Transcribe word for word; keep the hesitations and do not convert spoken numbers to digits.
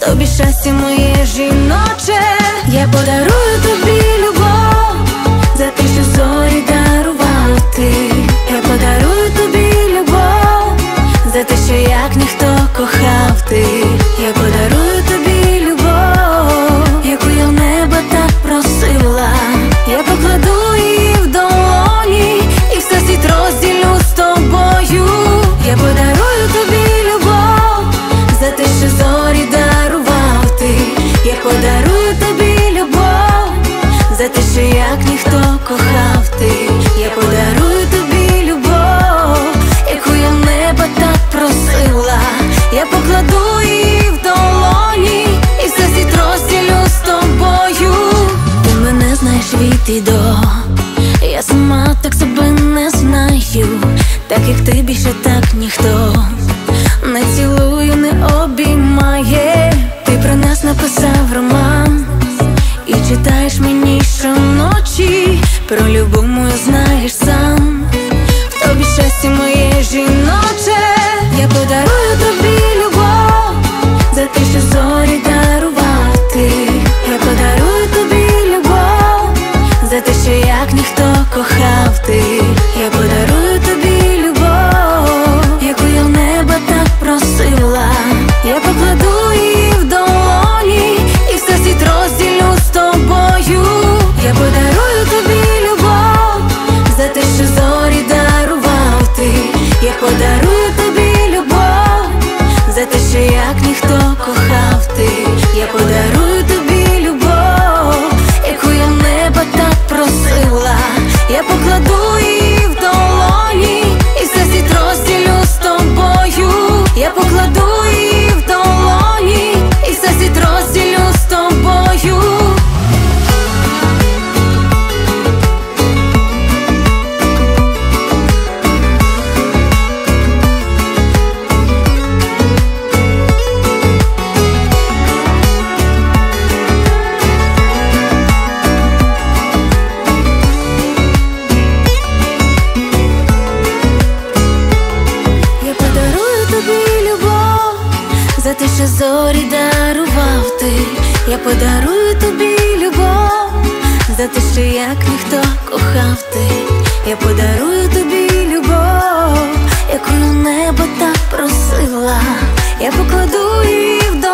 тобі щастя моє жіноче. Я подарую тобі любов за те, що зорі дарував ти. Я подарую тобі любов за те, що як ніхто кохав ти. Я подарую тобі любов, яку я в небо так просила. Я покладу її в долоні і все світ розділю з тобою. Я подарую тобі любов за те, що зорі дарував ти. Я подарую тобі любов за те, що як ніхто кохав ти. Я подарую тобі любов, яку я в небо так просила. Я покладу її в долоні і все світ розділю з тобою. Ти мене знаєш від і до, я сама так себе не знаю. Так як ти більше так ніхто не цілує, не обіймає. Ти про нас написав роман і читаєш мені щоночі. Про любов мою знаєш сам, в тобі щастя моє жіноче. Я подарую тобі любов за те, що зорі дарував ти. Я подарую тобі любов за те, що як ніхто кохав ти. Я подарую тобі любов, яку я в небо так просила. Я покладу її в долоні і все світ розділю з тобою. Я подарую тобі любов за те, що зорі дарував ти. Я подарую тобі любов за те, що як ніхто кохав ти. Я подарую тобі любов, яку я в небо так просила. Я покладу її в долоні і все світ розділю з тобою. Я покладу її в долоні і все світ розділю з тобою. За те, що зорі дарував ти. Я подарую тобі любов за те, що як ніхто кохав ти. Я подарую тобі любов, яку на небо так просила. Я покладу її в